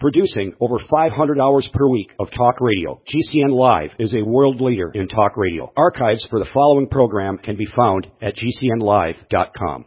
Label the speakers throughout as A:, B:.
A: Producing over 500 hours per week of talk radio, GCN Live is a world leader in talk radio. Archives for the following program can be found at GCNlive.com.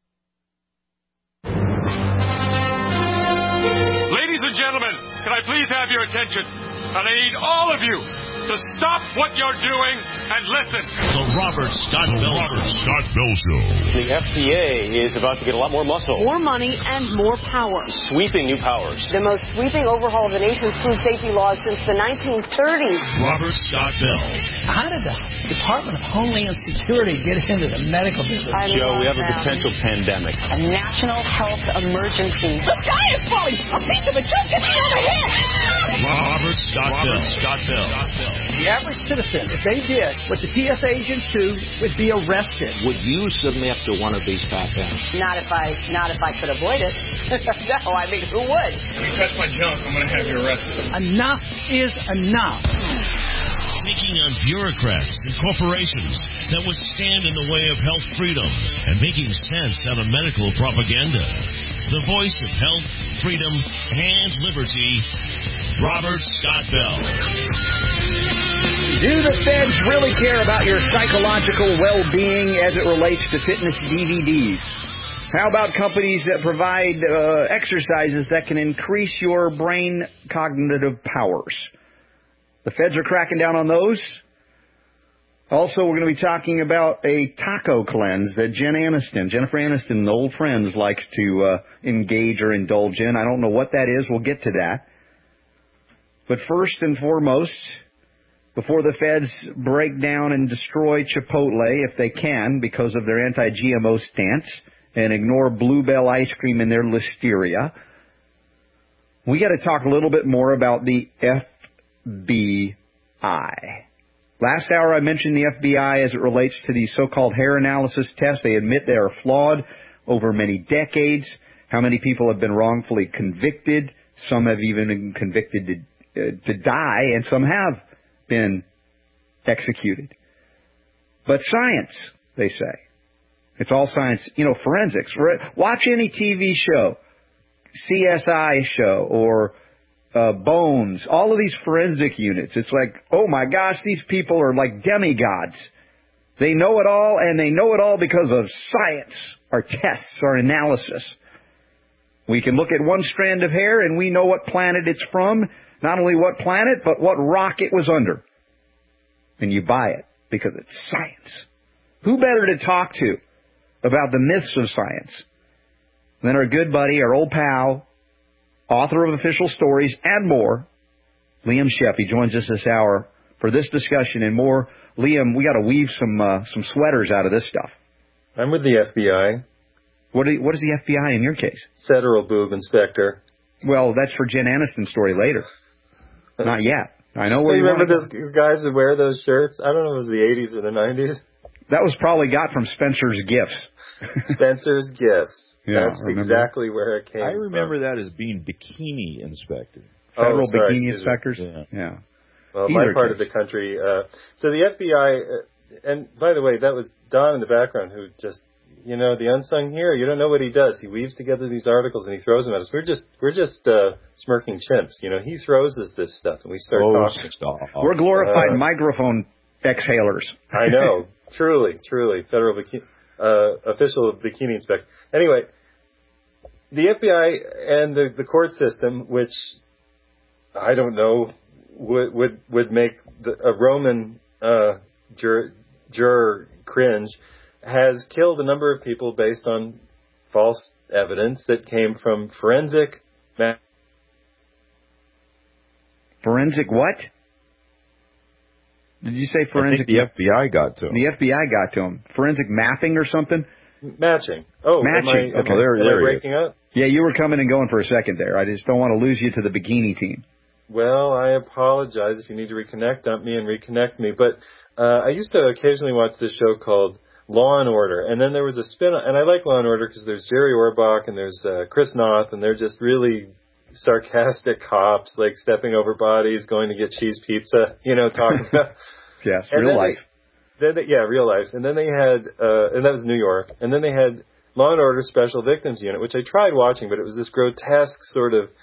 B: Ladies and gentlemen, can I please have your attention? And I need all of you to stop what you're doing and listen.
C: The Robert Scott Bell Show.
D: The FDA is about to get a lot more muscle.
E: More money and more power.
D: Sweeping new powers.
E: The most sweeping overhaul of the nation's food safety laws since the 1930s.
C: Robert Scott Bell.
F: How did the Department of Homeland Security get into the medical business?
D: Joe, we have a potential pandemic.
E: A national health emergency.
F: The sky is falling! A piece of it just hit me on the head!
C: Robert Scott Bell.
F: The average citizen, if they did what the TSA agents do, would be arrested.
G: Would you submit to one of these patents?
E: Not if I could avoid it. No, I mean, who would?
B: If you touch my junk, I'm going to have you arrested.
F: Enough is enough.
C: Taking on bureaucrats and corporations that would stand in the way of health freedom and making sense out of medical propaganda. The voice of health, freedom, and liberty, Robert Scott Bell.
H: Do the feds really care about your psychological well-being as it relates to fitness DVDs? How about companies that provide exercises that can increase your brain cognitive powers? The feds are cracking down on those. Also, we're going to be talking about a taco cleanse that Jennifer Aniston, the old friends, likes to engage or indulge in. I don't know what that is. We'll get to that. But first and foremost, before the feds break down and destroy Chipotle, if they can, because of their anti-GMO stance, and ignore Bluebell ice cream and their listeria, we got to talk a little bit more about the FBI. Last hour I mentioned the FBI as it relates to the so-called hair analysis tests. They admit they are flawed over many decades. How many people have been wrongfully convicted? Some have even been convicted to die, and some have been executed. But science, they say. It's all science. You know, forensics. Watch any TV show, CSI show, or Bones, all of these forensic units. It's like, oh my gosh, these people are like demigods. They know it all, and they know it all because of science, our tests, our analysis. We can look at one strand of hair, and we know what planet it's from. Not only what planet, but what rock it was under. And you buy it because it's science. Who better to talk to about the myths of science than our good buddy, our old pal, author of Official Stories and more, Liam Shep. He joins us this hour for this discussion and more. Liam, we got to weave some sweaters out of this stuff.
I: I'm with the FBI.
H: What is the FBI in your case?
I: Federal boob inspector.
H: Well, that's for Jen Aniston's story later. Not yet. I know where you
I: remember those guys who wear those shirts? I don't know if it was the 80s or the 90s.
H: That was probably got from Spencer's Gifts.
I: Spencer's Gifts.
H: Yeah,
I: that's exactly where it came from.
J: I remember that as being bikini inspector.
H: Federal bikini inspectors?
I: Yeah. Well, my part of the country. So the FBI, and by the way, that was Don in the background who just, you know, the unsung hero. You don't know what he does. He weaves together these articles and he throws them at us. We're just smirking chimps. You know, he throws us this stuff and we start talking.
H: We're glorified microphone exhalers.
I: I know. Truly. Federal official bikini inspector. Anyway, the FBI and the court system, which I don't know would make a Roman juror cringe, has killed a number of people based on false evidence that came from forensic.
H: Forensic what? Did you say forensic?
J: I think the FBI got to him.
H: The FBI got to him. Forensic mapping or something?
I: Matching. Oh,
H: matching.
I: Am I breaking up?
H: Yeah, you were coming and going for a second there. I just don't want to lose you to the bikini team.
I: Well, I apologize if you need to reconnect me. But I used to occasionally watch this show called Law and Order, and then there was a spin-off, and I like Law and Order because there's Jerry Orbach and there's Chris Noth, and they're just really sarcastic cops, like stepping over bodies, going to get cheese pizza, you know, talking about...
H: Yes, real life.
I: Real life. And then they had, and that was New York, and then they had Law and Order Special Victims Unit, which I tried watching, but it was this grotesque sort of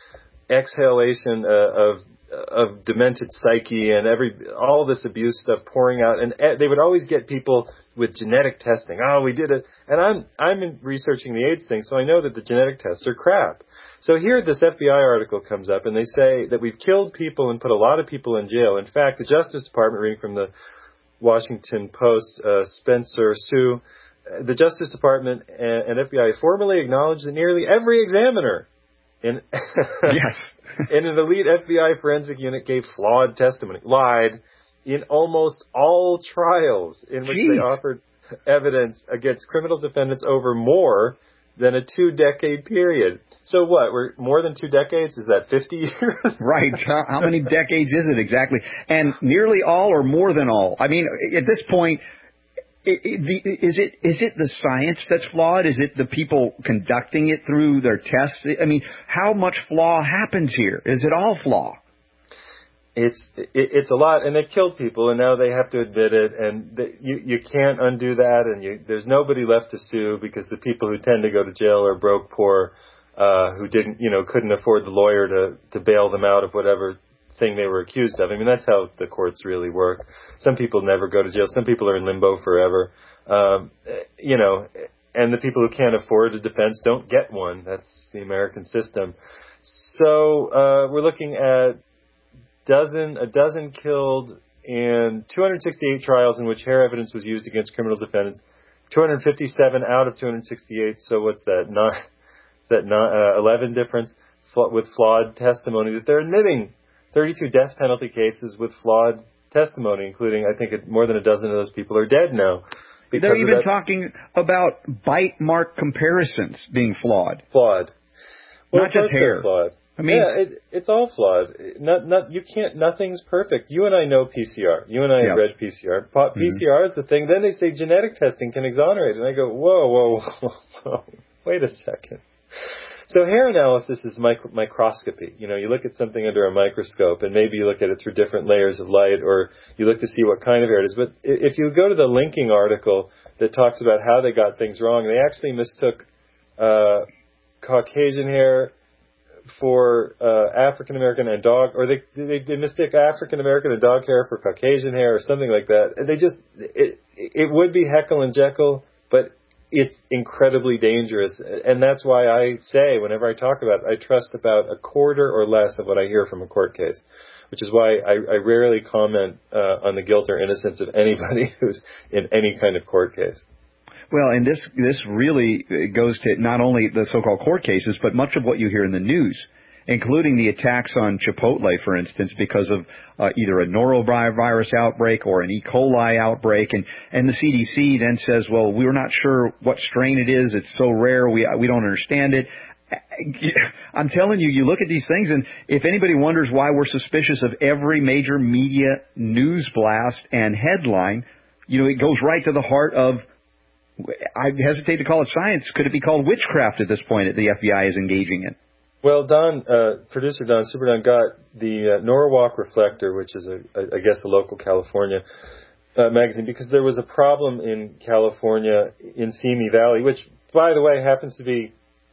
I: exhalation of demented psyche and all this abuse stuff pouring out, and they would always get people with genetic testing. Oh, we did it, and I'm researching the AIDS thing, so I know that the genetic tests are crap. So here, this FBI article comes up, and they say that we've killed people and put a lot of people in jail. In fact, the Justice Department, reading from the Washington Post, Spencer Sue, the Justice Department and FBI formally acknowledged that nearly every examiner in in an elite FBI forensic unit gave flawed testimony, lied in almost all trials in which they offered evidence against criminal defendants over more than a 2-decade period. So what? We're more than 2 decades? Is that 50 years?
H: Right. How many decades is it exactly? And nearly all or more than all? I mean, at this point, is it the science that's flawed? Is it the people conducting it through their tests? I mean, how much flaw happens here? Is it all flaw?
I: It's a lot, and they killed people, and now they have to admit it, and you can't undo that, and there's nobody left to sue because the people who tend to go to jail are broke, poor, who couldn't afford the lawyer to bail them out of whatever thing they were accused of. I mean, that's how the courts really work. Some people never go to jail. Some people are in limbo forever. And the people who can't afford a defense don't get one. That's the American system. So we're looking at a dozen killed and 268 trials in which hair evidence was used against criminal defendants. 257 out of 268. So what's that? 11 difference with flawed testimony that they're admitting. 32 death penalty cases with flawed testimony, including, I think, more than a dozen of those people are dead now.
H: They're even talking about bite mark comparisons being flawed.
I: Flawed. Well,
H: not just hair.
I: Flawed.
H: I mean,
I: it's all flawed. Nothing's perfect. You and I know PCR. You and I have read PCR. PCR is the thing. Then they say genetic testing can exonerate. And I go, whoa. Wait a second. So hair analysis is microscopy. You look at something under a microscope, and maybe you look at it through different layers of light, or you look to see what kind of hair it is. But if you go to the linking article that talks about how they got things wrong, they actually mistook Caucasian hair for African American and dog, or they mistake African American and dog hair for Caucasian hair, or something like that. And it would be Heckle and Jekyll, but it's incredibly dangerous, and that's why I say, whenever I talk about it, I trust about a quarter or less of what I hear from a court case, which is why I rarely comment on the guilt or innocence of anybody who's in any kind of court case.
H: Well, and this really goes to not only the so-called court cases, but much of what you hear in the news, including the attacks on Chipotle, for instance, because of either a norovirus outbreak or an E. coli outbreak. And the CDC then says, well, we're not sure what strain it is. It's so rare. We don't understand it. I'm telling you, you look at these things, and if anybody wonders why we're suspicious of every major media news blast and headline, it goes right to the heart of, I hesitate to call it science. Could it be called witchcraft at this point that the FBI is engaging in?
I: Well, producer Don, Super Don, got the Norwalk Reflector, which is, I guess, a local California magazine, because there was a problem in California in Simi Valley, which, by the way, happens to be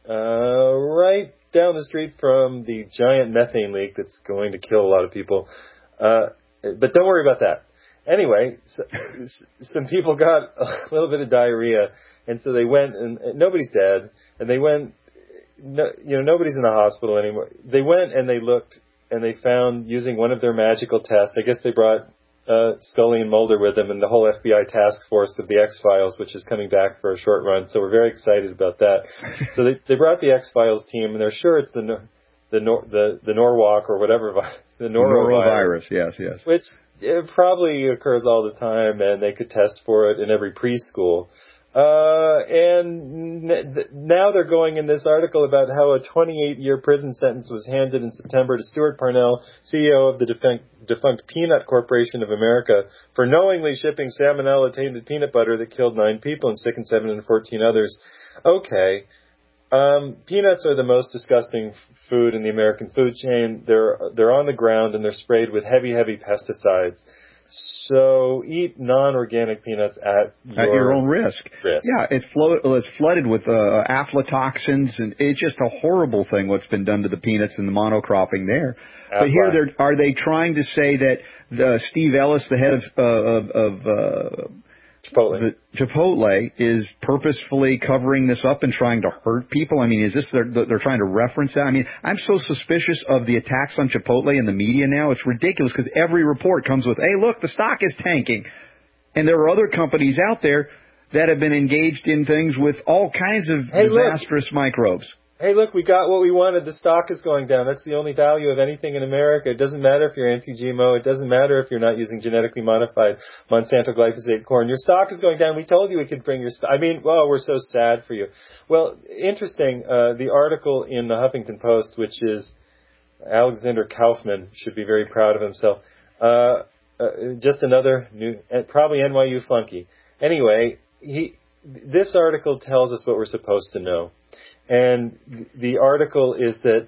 I: right down the street from the giant methane leak that's going to kill a lot of people. But don't worry about that. Anyway, some people got a little bit of diarrhea, and so they went, and nobody's dead, and they went. Nobody's in the hospital anymore. They went and they looked, and they found, using one of their magical tests, I guess they brought Scully and Mulder with them, and the whole FBI task force of the X-Files, which is coming back for a short run. So we're very excited about that. So they brought the X-Files team, and they're sure it's the Norwalk or whatever, the norovirus.
H: Yes.
I: Which it probably occurs all the time, and they could test for it in every preschool. And now they're going in this article about how a 28-year prison sentence was handed in September to Stuart Parnell, CEO of the defunct Peanut Corporation of America, for knowingly shipping salmonella-tainted peanut butter that killed 9 people and sickened 714 others. Okay. Peanuts are the most disgusting food in the American food chain. They're on the ground, and they're sprayed with heavy pesticides. So eat non-organic peanuts at
H: your own risk. Yeah, it's flooded with aflatoxins, and it's just a horrible thing what's been done to the peanuts and the monocropping there. But here, are they trying to say that Steve Ellis, the head of Chipotle, is purposefully covering this up and trying to hurt people? I mean, is this they're trying to reference that? I mean, I'm so suspicious of the attacks on Chipotle in the media now. It's ridiculous because every report comes with, hey, look, the stock is tanking. And there are other companies out there that have been engaged in things with all kinds of disastrous microbes.
I: Hey, look, we got what we wanted. The stock is going down. That's the only value of anything in America. It doesn't matter if you're anti-GMO. It doesn't matter if you're not using genetically modified Monsanto glyphosate corn. Your stock is going down. We told you we could bring your stock. I mean, well, we're so sad for you. Well, interesting, the article in the Huffington Post, which is Alexander Kaufman, should be very proud of himself. Just another new, probably NYU flunky. Anyway, this article tells us what we're supposed to know. And the article is that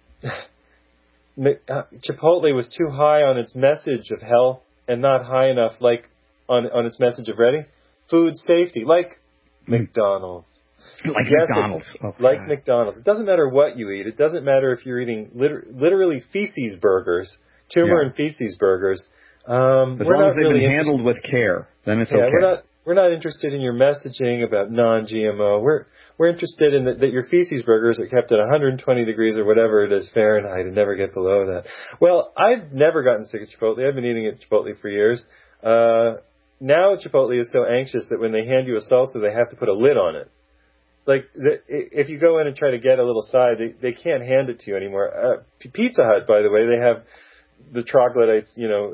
I: Chipotle was too high on its message of health and not high enough, like, on its message of food safety, like McDonald's. Like McDonald's. It doesn't matter what you eat. It doesn't matter if you're eating literally feces burgers, tumor and feces burgers.
H: As long as they've been handled with care, then it's okay.
I: We're not interested in your messaging about non-GMO. We're interested in that your feces burgers are kept at 120 degrees or whatever it is Fahrenheit and never get below that. Well, I've never gotten sick of Chipotle. I've been eating at Chipotle for years. Now Chipotle is so anxious that when they hand you a salsa, they have to put a lid on it. Like, if you go in and try to get a little side, they can't hand it to you anymore. Pizza Hut, by the way, they have the troglodytes,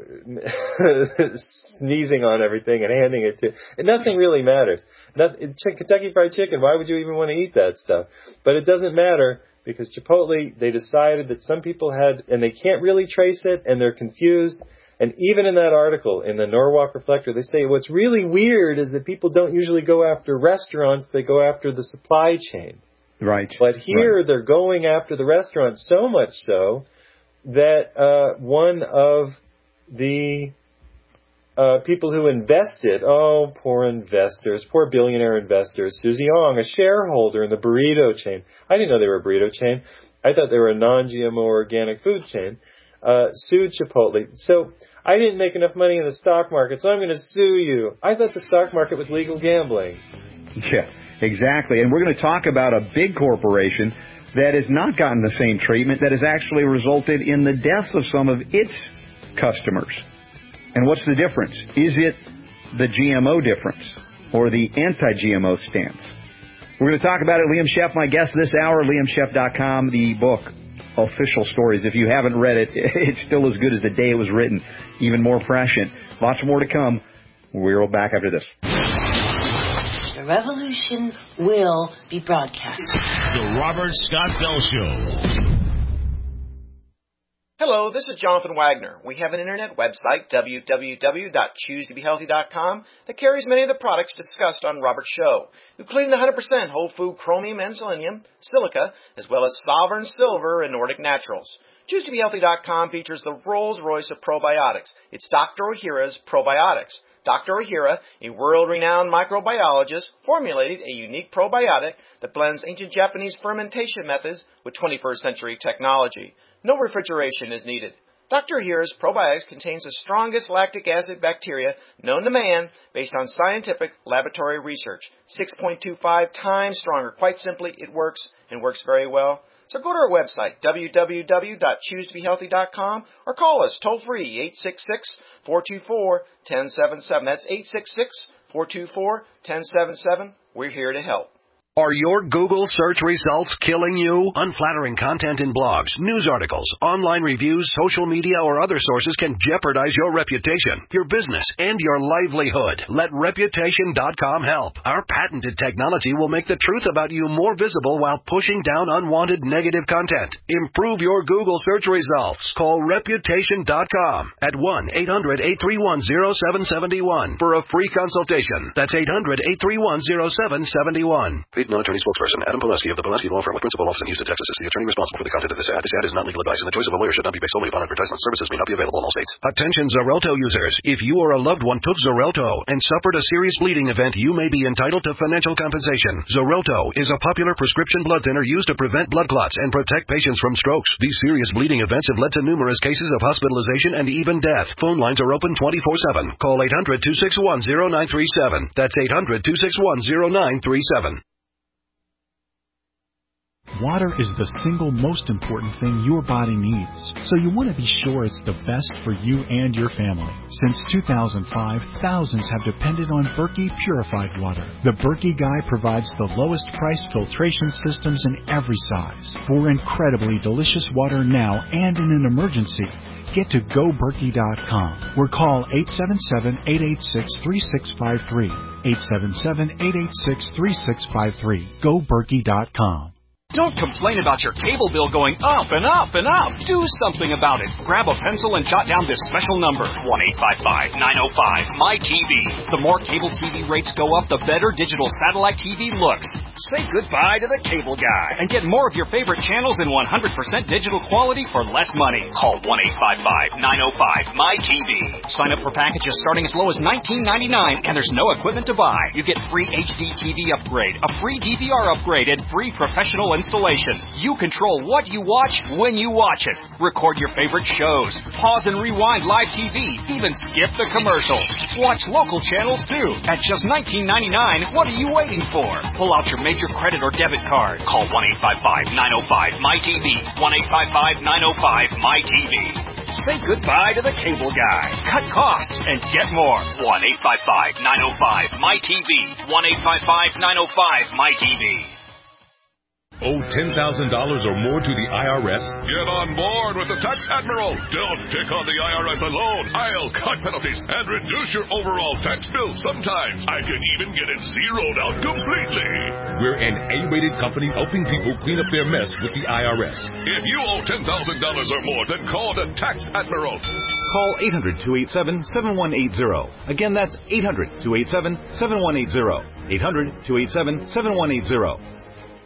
I: sneezing on everything and handing it to, and nothing really matters. Kentucky Fried Chicken, why would you even want to eat that stuff? But it doesn't matter because Chipotle, they decided that some people had, and they can't really trace it, and they're confused. And even in that article, in the Norwalk Reflector, they say what's really weird is that people don't usually go after restaurants, they go after the supply chain.
H: Right.
I: But here they're going after the restaurant so much so that one of the people who invested, poor investors, poor billionaire investors, Susie Ong, a shareholder in the burrito chain. I didn't know they were a burrito chain. I thought they were a non-GMO organic food chain. Sued Chipotle. So I didn't make enough money in the stock market, so I'm going to sue you. I thought the stock market was legal gambling.
H: Yeah, exactly. And we're going to talk about a big corporation that has not gotten the same treatment, that has actually resulted in the deaths of some of its customers. And what's the difference? Is it the GMO difference or the anti-GMO stance? We're going to talk about it. Liam Sheff, my guest this hour, liamsheff.com, the book, Official Stories. If you haven't read it, it's still as good as the day it was written, even more prescient. Lots more to come. We're back after this.
K: The revolution will be broadcast.
C: The Robert Scott Bell Show.
L: Hello, this is Jonathan Wagner. We have an internet website, www.choosetobehealthy.com, that carries many of the products discussed on Robert's show, including 100% whole food chromium and selenium, silica, as well as Sovereign Silver and Nordic Naturals. ChooseToBeHealthy.com features the Rolls-Royce of probiotics. It's Dr. Ohhira's probiotics. Dr. Ohhira, a world-renowned microbiologist, formulated a unique probiotic that blends ancient Japanese fermentation methods with 21st century technology. No refrigeration is needed. Dr. Ohhira's probiotics contains the strongest lactic acid bacteria known to man based on scientific laboratory research. 6.25 times stronger. Quite simply, it works and works very well. So go to our website, www.choosetobehealthy.com, or call us toll-free, 866-424-1077. That's 866-424-1077. We're here to help.
M: Are your Google search results killing you? Unflattering content in blogs, news articles, online reviews, social media, or other sources can jeopardize your reputation, your business, and your livelihood. Let Reputation.com help. Our patented technology will make the truth about you more visible while pushing down unwanted negative content. Improve your Google search results. Call Reputation.com at 1-800-831-0771 for a free consultation. That's 800-831-0771. State non-attorney spokesperson. Adam Pileski of the Pileski Law Firm with principal office in Houston, Texas is the attorney responsible for the content of this ad. This ad is not legal advice, and the choice of a lawyer should not be based solely upon advertisement. Services may not be available in all states. Attention Xarelto users. If you or a loved one took Xarelto and suffered a serious bleeding event, you may be entitled to financial compensation. Xarelto is a popular prescription blood thinner used to prevent blood clots and protect patients from strokes. These serious bleeding events have led to numerous cases of hospitalization and even death. Phone lines are open 24/7. Call 800-261-0937. That's 800-261-0937.
N: Water is the single most important thing your body needs, so you want to be sure it's the best for you and your family. Since 2005, thousands have depended on Berkey purified water. The Berkey Guy provides the lowest price filtration systems in every size. For incredibly delicious water now and in an emergency, get to GoBerkey.com or call 877-886-3653. 877-886-3653. GoBerkey.com.
O: Don't complain about your cable bill going up and up and up. Do something about it. Grab a pencil and jot down this special number, 1-855-905-MY-TV. The more cable TV rates go up, the better digital satellite TV looks. Say goodbye to the cable guy and get more of your favorite channels in 100% digital quality for less money. Call 1-855-905-MY-TV. Sign up for packages starting as low as $19.99, and there's no equipment to buy. You get free HD TV upgrade, a free DVR upgrade, and free professional installation. You control what you watch when you watch it. Record your favorite shows. Pause and rewind live TV. Even skip the commercials. Watch local channels too. At just $19.99, what are you waiting for? Pull out your major credit or debit card. Call 1-855-905-MY-TV. 1-855-905-MY-TV. Say goodbye to the cable guy. Cut costs and get more. 1-855-905-MY-TV. 1-855-905-MY-TV.
P: Owe $10,000 or more to the IRS?
B: Get on board with the Tax Admiral. Don't take on the IRS alone. I'll cut penalties and reduce your overall tax bill. Sometimes I can even get it zeroed out completely.
P: We're an A-rated company helping people clean up their mess with the IRS.
B: If you owe $10,000 or more, then call the Tax Admiral.
Q: Call 800-287-7180. Again, that's 800-287-7180. 800-287-7180.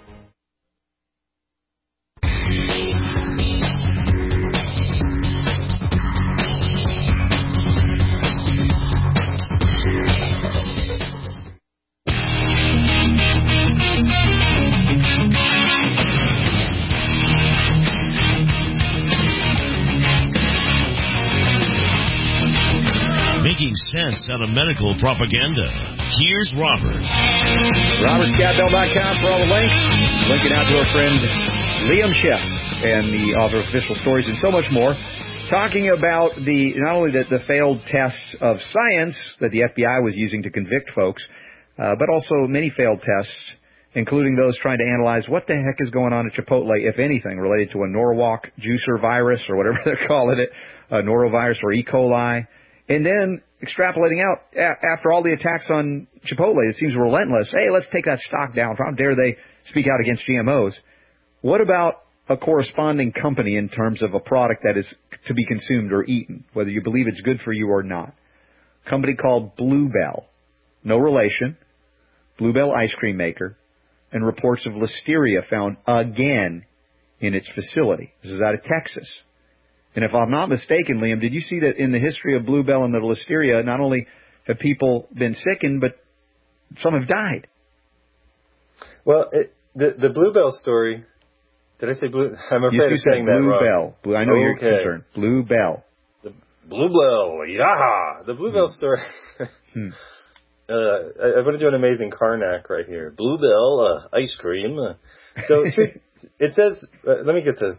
C: Making sense out of medical propaganda. Here's Robert.
H: RobertScottBell.com for all the links. Linking out to our friend Liam Sheff and the author of Official Stories and so much more. Talking about not only the failed tests of science that the FBI was using to convict folks, but also many failed tests, including those trying to analyze what the heck is going on at Chipotle, if anything, related to a Norwalk juicer virus or whatever they're calling it, a norovirus or E. coli. And then extrapolating out, after all the attacks on Chipotle, it seems relentless. Hey, let's take that stock down. How dare they speak out against GMOs? What about a corresponding company in terms of a product that is to be consumed or eaten, whether you believe it's good for you or not? A company called Bluebell. No relation. Bluebell ice cream maker. And reports of listeria found again in its facility. This is out of Texas. And if I'm not mistaken, Liam, did you see that in the history of Bluebell and the listeria, not only have people been sickened, but some have died?
I: Well, the Bluebell story, did I say Blue? I'm afraid of saying that wrong.
H: Bluebell. I know you're concerned. Bluebell.
I: The Bluebell, yeah. The Bluebell story. I'm going to do an amazing Karnak right here. Bluebell ice cream. So it says, let me get the...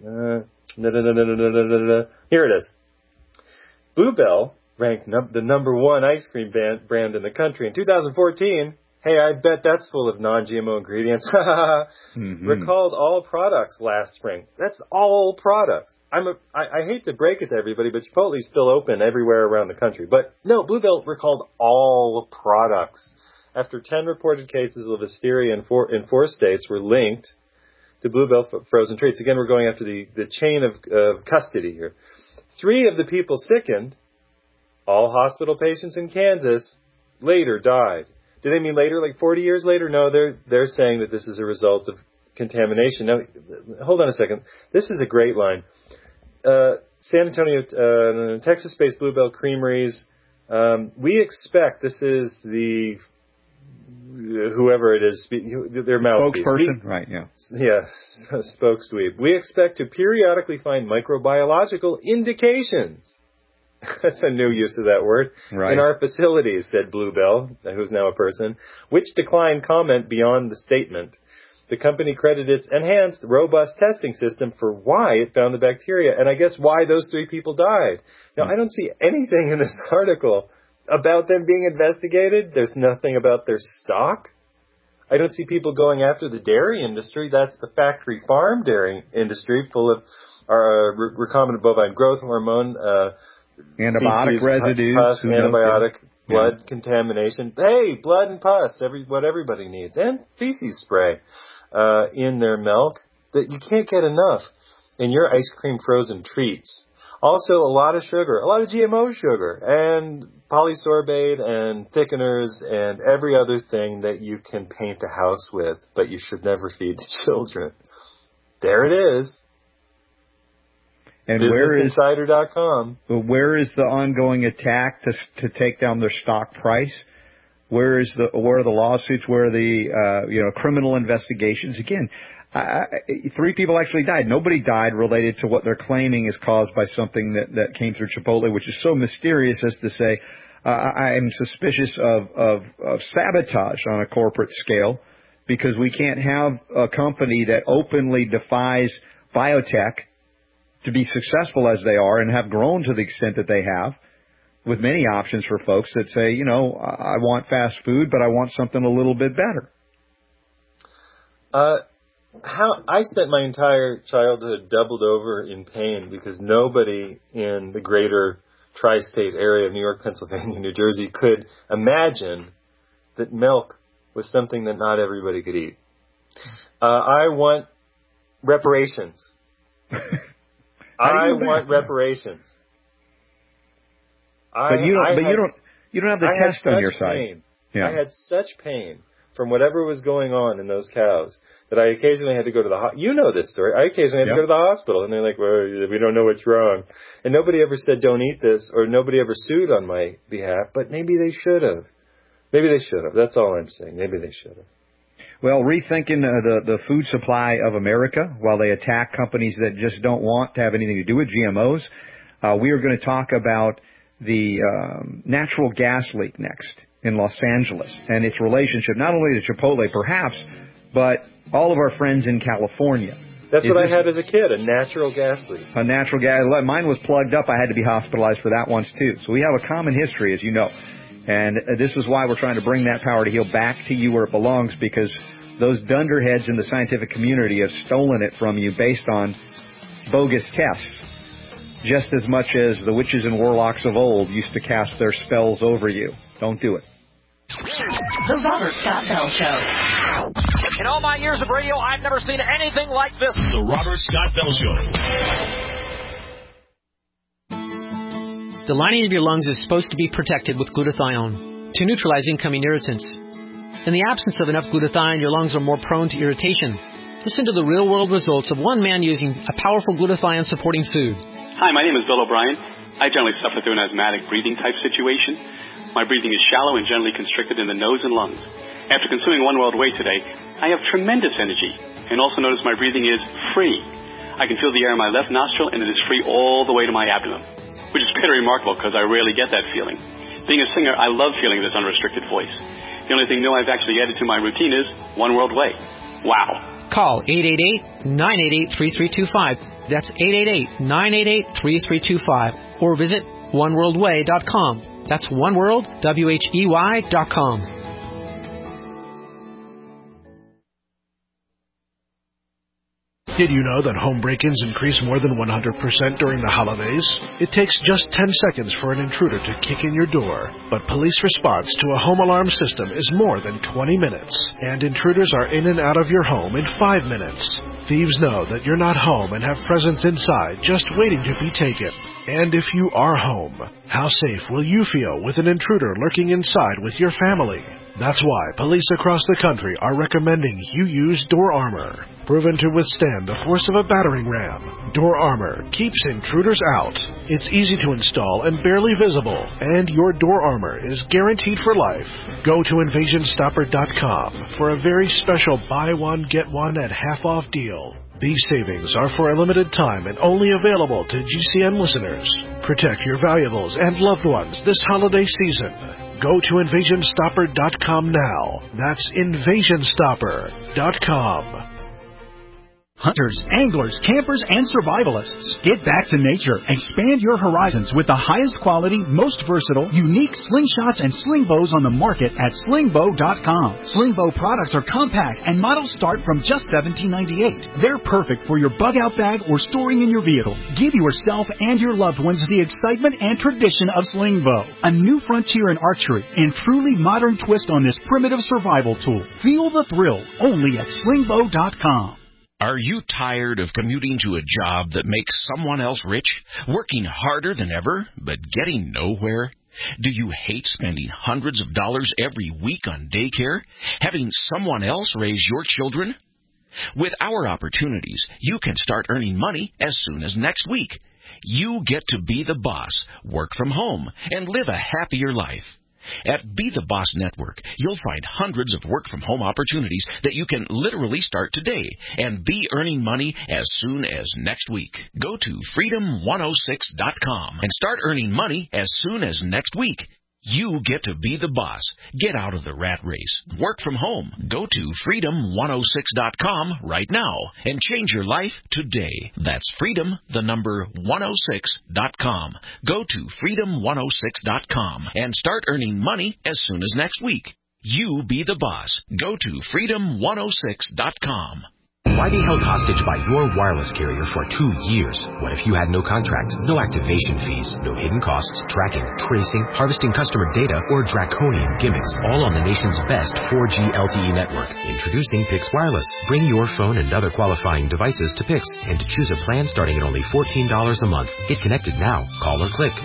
I: Here it is. Bluebell ranked the number one ice cream brand in the country in 2014. Hey, I bet that's full of non-GMO ingredients. Recalled all products last spring. That's all products. I hate to break it to everybody, but Chipotle's still open everywhere around the country. But no, Bluebell recalled all products after 10 reported cases of listeria in four states were linked to Bluebell frozen treats. Again, we're going after the chain of custody here. 3 of the people sickened, all hospital patients in Kansas, later died. Do they mean later, like 40 years later? No, they're saying that this is a result of contamination. Now, hold on a second. This is a great line. San Antonio, Texas-based Bluebell Creameries. We expect, this is the whoever it is, their mouthpiece.
H: Spokesperson, right? Yeah.
I: Yes, spokesdweeb. We expect to periodically find microbiological indications. That's a new use of that word.
H: Right.
I: In our facilities, said Bluebell, who's now a person, which declined comment beyond the statement. The company credited its enhanced, robust testing system for why it found the bacteria, and I guess why those 3 people died. Now, I don't see anything in this article about them being investigated. There's nothing about their stock. I don't see people going after the dairy industry. That's the factory farm dairy industry full of recombinant bovine growth hormone,
H: antibiotic residues,
I: pus, antibiotic, blood contamination. Hey, blood and pus, what everybody needs, and feces spray in their milk that you can't get enough in your ice cream frozen treats. Also, a lot of sugar, a lot of GMO sugar, and polysorbate and thickeners and every other thing that you can paint a house with, but you should never feed to children. There it is.
H: And
I: BusinessInsider.com.
H: Where is the ongoing attack to take down their stock price? Where are the lawsuits? Where are the criminal investigations? Again, 3 people actually died. Nobody died related to what they're claiming is caused by something that came through Chipotle, which is so mysterious as to say I am suspicious of sabotage on a corporate scale, because we can't have a company that openly defies biotech to be successful as they are and have grown to the extent that they have, with many options for folks that say, I want fast food, but I want something a little bit better.
I: I spent my entire childhood doubled over in pain because nobody in the greater tri-state area of New York, Pennsylvania, New Jersey could imagine that milk was something that not everybody could eat. I want reparations. I want reparations.
H: But you don't have the test on your side.
I: Yeah. I had such pain from whatever was going on in those cows that I occasionally had to go to the hospital. You know this story. I occasionally had to go to the hospital, and they're like, well, we don't know what's wrong. And nobody ever said, don't eat this, or nobody ever sued on my behalf, but maybe they should have. Maybe they should have. That's all I'm saying. Maybe they should have.
H: Well, rethinking the food supply of America while they attack companies that just don't want to have anything to do with GMOs. We are going to talk about the natural gas leak next in Los Angeles and its relationship not only to Chipotle perhaps, but all of our friends in California.
I: That's what I had as a kid, a natural gas leak.
H: A natural gas. Mine was plugged up. I had to be hospitalized for that once too. So we have a common history, as you know. And this is why we're trying to bring that power to heal back to you where it belongs, because those dunderheads in the scientific community have stolen it from you based on bogus tests, just as much as the witches and warlocks of old used to cast their spells over you. Don't do it.
K: The Robert Scott Bell Show.
O: In all my years of radio, I've never seen anything like this.
C: The Robert Scott Bell Show.
Q: The lining of your lungs is supposed to be protected with glutathione to neutralize incoming irritants. In the absence of enough glutathione, your lungs are more prone to irritation. Listen to the real-world results of one man using a powerful glutathione-supporting food.
R: Hi, my name is Bill O'Brien. I generally suffer through an asthmatic breathing type situation. My breathing is shallow and generally constricted in the nose and lungs. After consuming One World Whey today, I have tremendous energy, and also notice my breathing is free. I can feel the air in my left nostril, and it is free all the way to my abdomen, which is pretty remarkable because I rarely get that feeling. Being a singer, I love feeling this unrestricted voice. The only thing new I've actually added to my routine is One World Whey. Wow.
Q: Call 888-988-3325. That's 888-988-3325. Or visit oneworldwhey.com. That's oneworldwhey.com.
S: Did you know that home break-ins increase more than 100% during the holidays? It takes just 10 seconds for an intruder to kick in your door. But police response to a home alarm system is more than 20 minutes. And intruders are in and out of your home in 5 minutes. Thieves know that you're not home and have presents inside just waiting to be taken. And if you are home, how safe will you feel with an intruder lurking inside with your family? That's why police across the country are recommending you use Door Armor. Proven to withstand the force of a battering ram, Door Armor keeps intruders out. It's easy to install and barely visible, and your Door Armor is guaranteed for life. Go to InvasionStopper.com for a very special buy one, get one at half off deal. These savings are for a limited time and only available to GCN listeners. Protect your valuables and loved ones this holiday season. Go to InvasionStopper.com now. That's InvasionStopper.com.
T: Hunters, anglers, campers, and survivalists. Get back to nature. Expand your horizons with the highest quality, most versatile, unique slingshots and sling bows on the market at slingbow.com. Slingbow products are compact and models start from just $17.98. They're perfect for your bug-out bag or storing in your vehicle. Give yourself and your loved ones the excitement and tradition of Slingbow. A new frontier in archery and truly modern twist on this primitive survival tool. Feel the thrill only at slingbow.com.
U: Are you tired of commuting to a job that makes someone else rich, working harder than ever, but getting nowhere? Do you hate spending hundreds of dollars every week on daycare, having someone else raise your children? With our opportunities, you can start earning money as soon as next week. You get to be the boss, work from home, and live a happier life. At Be the Boss Network, you'll find hundreds of work-from-home opportunities that you can literally start today and be earning money as soon as next week. Go to freedom106.com and start earning money as soon as next week. You get to be the boss. Get out of the rat race. Work from home. Go to freedom106.com right now and change your life today. That's freedom106.com. Go to freedom106.com and start earning money as soon as next week. You be the boss. Go to freedom106.com.
V: Why be held hostage by your wireless carrier for 2 years? What if you had no contract, no activation fees, no hidden costs, tracking, tracing, harvesting customer data, or draconian gimmicks, all on the nation's best 4G LTE network? Introducing Pix Wireless. Bring your phone and other qualifying devices to Pix and choose a plan starting at only $14 a month. Get connected now. Call or click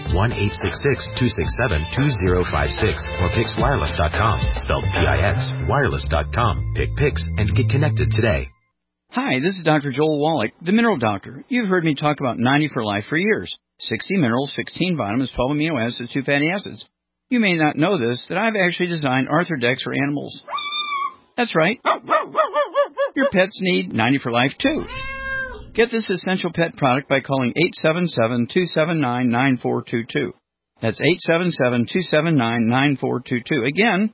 V: 1-866-267-2056 or PixWireless.com. Spelled P-I-X, wireless.com. Pick Pix and get connected today.
W: Hi, this is Dr. Joel Wallach, the Mineral Doctor. You've heard me talk about 90 for Life for years. 60 minerals, 16 vitamins, 12 amino acids, 2 fatty acids. You may not know this, that I've actually designed Arthrodex for animals. That's right. Your pets need 90 for Life, too. Get this essential pet product by calling 877-279-9422. That's 877-279-9422. Again,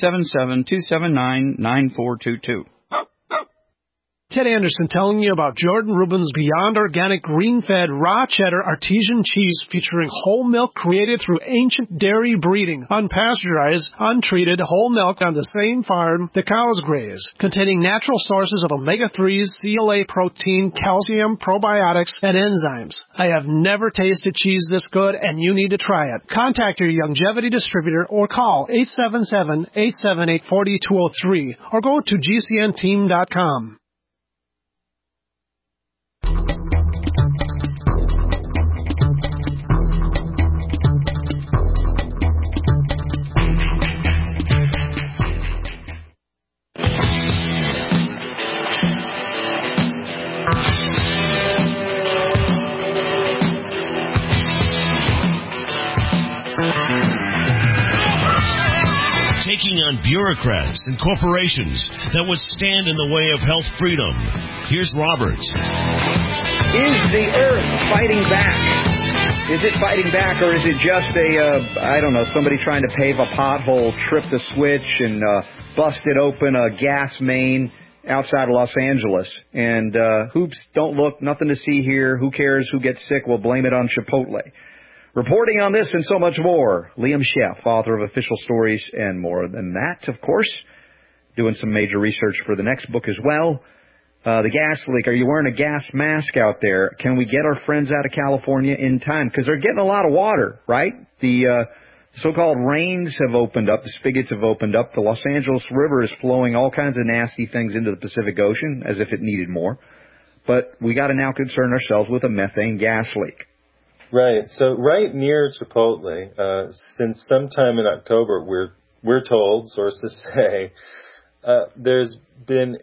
W: 877-279-9422.
X: Ted Anderson telling you about Jordan Rubin's Beyond Organic Green-Fed Raw Cheddar Artesian Cheese featuring whole milk created through ancient dairy breeding, unpasteurized, untreated whole milk on the same farm the cows graze, containing natural sources of omega-3s, CLA protein, calcium, probiotics, and enzymes. I have never tasted cheese this good, and you need to try it. Contact your Longevity distributor or call 877-878-4203 or go to GCNteam.com.
C: Taking on bureaucrats and corporations that would stand in the way of health freedom. Here's Roberts.
H: Is the earth fighting back? Is it fighting back, or is it just somebody trying to pave a pothole, trip the switch, and busted open a gas main outside of Los Angeles? And hoops, don't look, nothing to see here. Who cares who gets sick? We'll blame it on Chipotle. Reporting on this and so much more, Liam Sheff, author of Official Stories and More Than That, of course, doing some major research for the next book as well. The gas leak. Are you wearing a gas mask out there? Can we get our friends out of California in time? Because they're getting a lot of water, right? The so-called rains have opened up. The spigots have opened up. The Los Angeles River is flowing all kinds of nasty things into the Pacific Ocean as if it needed more. But we got to now concern ourselves with a methane gas leak.
I: Right. So right near Chipotle, since sometime in October, we're told, sources say, there's been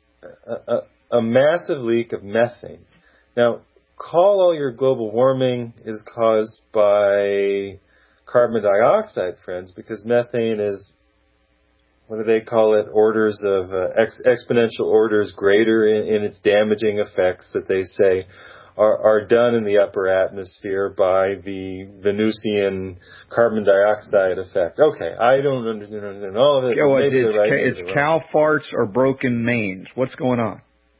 I: a massive leak of methane. Now, call all your global warming is caused by carbon dioxide, friends, because methane is, what do they call it, orders of exponential orders greater in its damaging effects that they say are done in the upper atmosphere by the Venusian carbon dioxide effect. Okay, I don't understand all of it.
H: It's cow farts or broken mains. What's going on?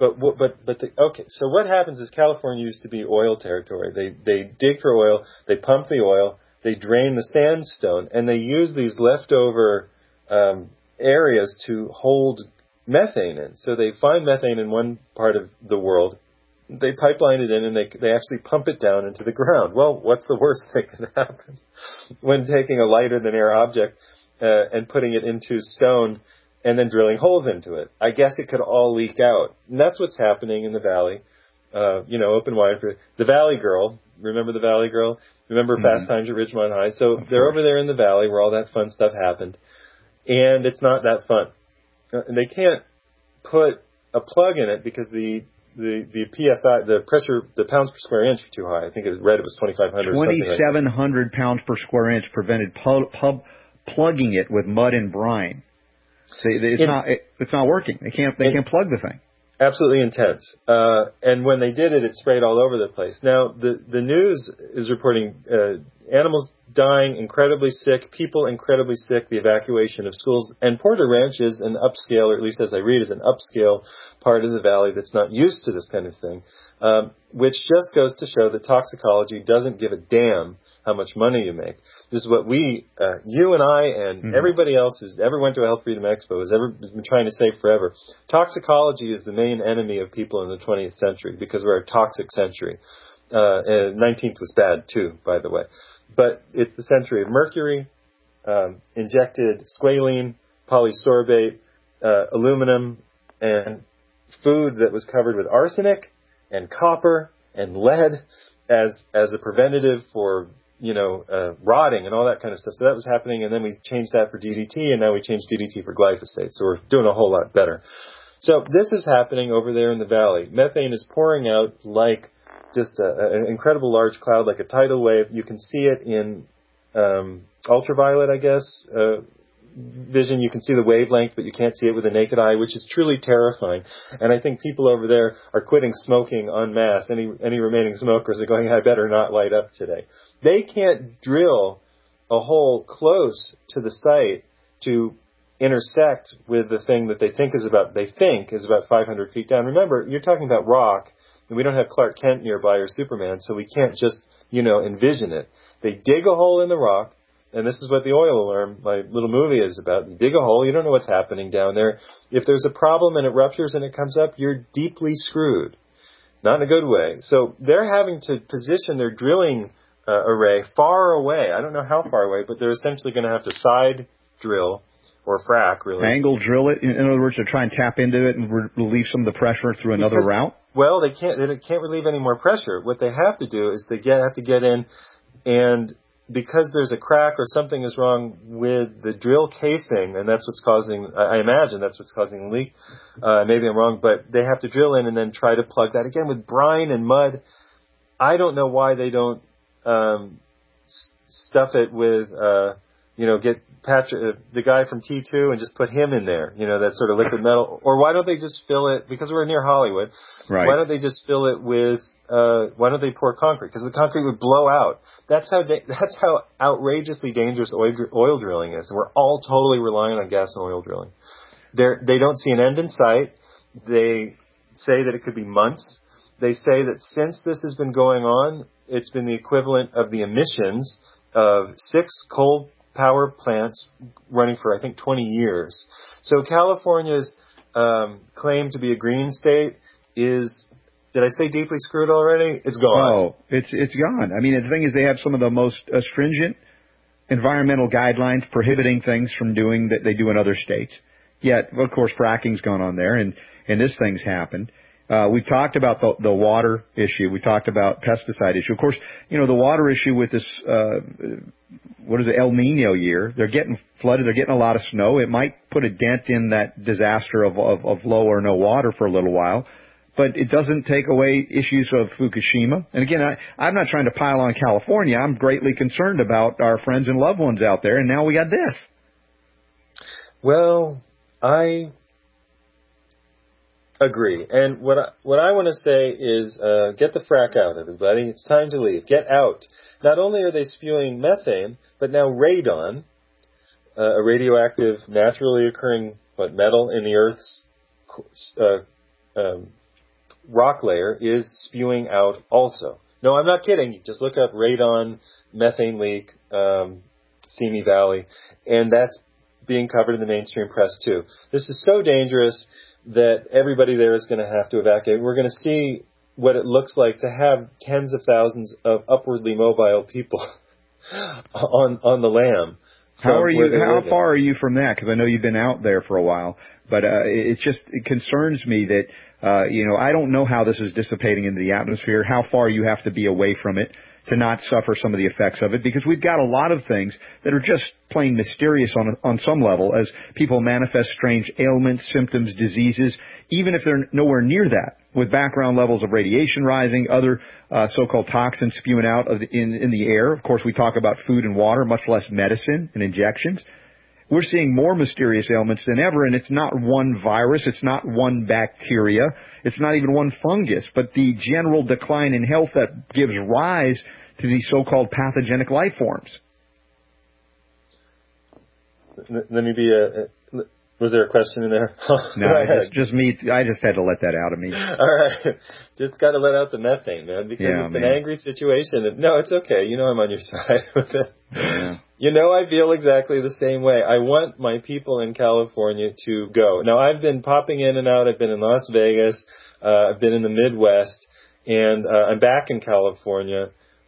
I: Okay, so what happens is California used to be oil territory. They dig for oil, they pump the oil, they drain the sandstone, and they use these leftover areas to hold methane in. So they find methane in one part of the world, they pipeline it in, and they actually pump it down into the ground. Well, what's the worst that can happen when taking a lighter-than-air object and putting it into stone and then drilling holes into it? I guess it could all leak out. And that's what's happening in the valley. Open wide for the Valley Girl. Remember the Valley Girl? Remember Fast Times at Ridgemont High? So they're over there in the valley where all that fun stuff happened. And it's not that fun. And they can't put a plug in it because the PSI, the pressure, the pounds per square inch are too high. I think it was 2,500.
H: 2,700 pounds per square inch prevented plugging it with mud and brine. It's not working. They can't plug the thing.
I: Absolutely intense. And when they did it, it sprayed all over the place. Now, the news is reporting animals dying, incredibly sick, people incredibly sick, the evacuation of schools. And Porter Ranch is an upscale, or at least as I read, is an upscale part of the valley that's not used to this kind of thing, which just goes to show that toxicology doesn't give a damn how much money you make. This is what you and I and everybody else who's ever went to a Health Freedom Expo has ever been trying to say forever. Toxicology is the main enemy of people in the 20th century because we're a toxic century. 19th was bad too, by the way. But it's the century of mercury, injected squalene, polysorbate, aluminum, and food that was covered with arsenic and copper and lead as a preventative for rotting and all that kind of stuff. So that was happening, and then we changed that for DDT, and now we changed DDT for glyphosate. So we're doing a whole lot better. So this is happening over there in the valley. Methane is pouring out like just an incredible large cloud, like a tidal wave. You can see it in ultraviolet, I guess, vision. You can see the wavelength, but you can't see it with the naked eye, which is truly terrifying. And I think people over there are quitting smoking en masse. Any remaining smokers are going, I better not light up today. They can't drill a hole close to the site to intersect with the thing that they think is about 500 feet down. Remember, you're talking about rock, and we don't have Clark Kent nearby or Superman, so we can't just, envision it. They dig a hole in the rock, and this is what the Oil Alarm, my little movie, is about. You dig a hole, you don't know what's happening down there. If there's a problem and it ruptures and it comes up, you're deeply screwed. Not in a good way. So they're having to position their drilling array far away. I don't know how far away, but they're essentially going to have to side drill or frack, really.
H: Angle drill it, in other words, to try and tap into it and relieve some of the pressure through another route?
I: Well, they can't relieve any more pressure. What they have to do is have to get in, and because there's a crack or something is wrong with the drill casing, and that's what's causing, I imagine that's what's causing the leak. Maybe I'm wrong, but they have to drill in and then try to plug that again with brine and mud. I don't know why they don't stuff it with, get Patrick, the guy from T2, and just put him in there, that sort of liquid metal. Or why don't they just fill it, because we're near Hollywood, right? Why don't they just fill it with, why don't they pour concrete? Because the concrete would blow out. That's how outrageously dangerous oil drilling is. And we're all totally relying on gas and oil drilling. They don't see an end in sight. They say that it could be months. They say that since this has been going on, it's been the equivalent of the emissions of 6 coal power plants running for, I think, 20 years. So California's claim to be a green state is, did I say deeply screwed already? It's gone.
H: Oh, it's gone. I mean, the thing is, they have some of the most stringent environmental guidelines prohibiting things from doing that they do in other states. Yet, of course, fracking's gone on there, and this thing's happened. We've talked about the water issue. We talked about pesticide issue. Of course, the water issue with this, El Nino year. They're getting flooded. They're getting a lot of snow. It might put a dent in that disaster of low or no water for a little while. But it doesn't take away issues of Fukushima. And again, I'm not trying to pile on California. I'm greatly concerned about our friends and loved ones out there. And now we got this.
I: Well, I agree. And what I want to say is get the frack out, everybody. It's time to leave. Get out. Not only are they spewing methane, but now radon, a radioactive, naturally occurring metal in the Earth's rock layer, is spewing out also. No, I'm not kidding. Just look up radon, methane leak, Simi Valley, and that's being covered in the mainstream press too. This is so dangerous that everybody there is going to have to evacuate. We're going to see what it looks like to have tens of thousands of upwardly mobile people on the lam.
H: How far are you from that? Because I know you've been out there for a while, but it concerns me that I don't know how this is dissipating into the atmosphere, how far you have to be away from it to not suffer some of the effects of it, because we've got a lot of things that are just plain mysterious on some level as people manifest strange ailments, symptoms, diseases, even if they're nowhere near that, with background levels of radiation rising, other so-called toxins spewing out in the air. Of course, we talk about food and water, much less medicine and injections. We're seeing more mysterious ailments than ever, and it's not one virus, it's not one bacteria, it's not even one fungus, but the general decline in health that gives rise to these so-called pathogenic life forms.
I: Let me be was there a question in there?
H: No, just me. I just had to let that out of me.
I: All right. Just got to let out the methane, man, because it's an angry situation. No, it's okay. I'm on your side with it.
H: Yeah.
I: I feel exactly the same way. I want my people in California to go. Now, I've been popping in and out. I've been in Las Vegas. I've been in the Midwest. And I'm back in California.